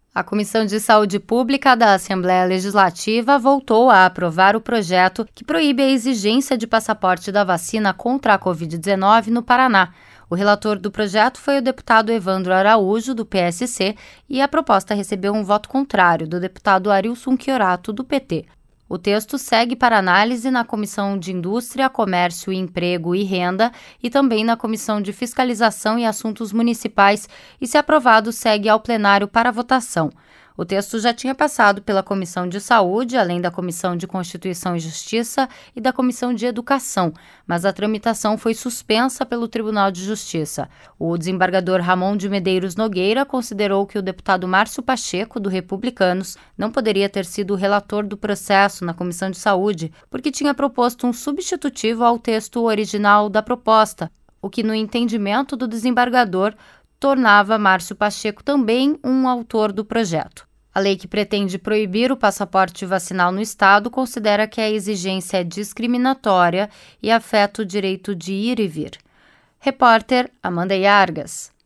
A Comissão de Saúde Pública da Assembleia Legislativa voltou a aprovar o projeto que proíbe a exigência de passaporte da vacina contra a Covid-19 no Paraná. O relator do projeto foi o deputado Evandro Araújo, do PSC, e a proposta recebeu um voto contrário do deputado Arilson Chiorato, do PT. O texto segue para análise na Comissão de Indústria, Comércio, Emprego e Renda e também na Comissão de Fiscalização e Assuntos Municipais e, se aprovado, segue ao plenário para votação. O texto já tinha passado pela Comissão de Saúde, além da Comissão de Constituição e Justiça e da Comissão de Educação, mas a tramitação foi suspensa pelo Tribunal de Justiça. O desembargador Ramon de Medeiros Nogueira considerou que o deputado Márcio Pacheco, do Republicanos, não poderia ter sido o relator do processo na Comissão de Saúde, porque tinha proposto um substitutivo ao texto original da proposta, o que, no entendimento do desembargador, tornava Márcio Pacheco também um autor do projeto. A lei que pretende proibir o passaporte vacinal no estado considera que a exigência é discriminatória e afeta o direito de ir e vir. Repórter Amanda Yargas.